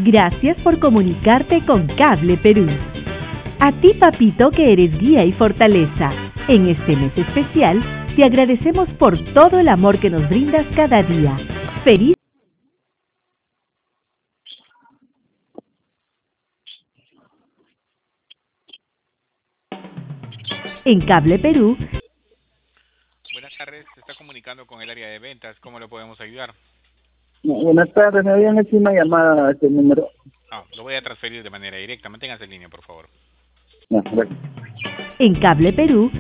Gracias por comunicarte con Cable Perú. A ti, papito, que eres guía y fortaleza. En este mes especial, te agradecemos por todo el amor que nos brindas cada día. Feliz. En Cable Perú. Buenas tardes, se está comunicando con el área de ventas. ¿Cómo le podemos ayudar? Buenas tardes, me habían hecho una llamada a este número. Lo voy a transferir de manera directa. Manténgase en línea, por favor. Gracias. En Cable Perú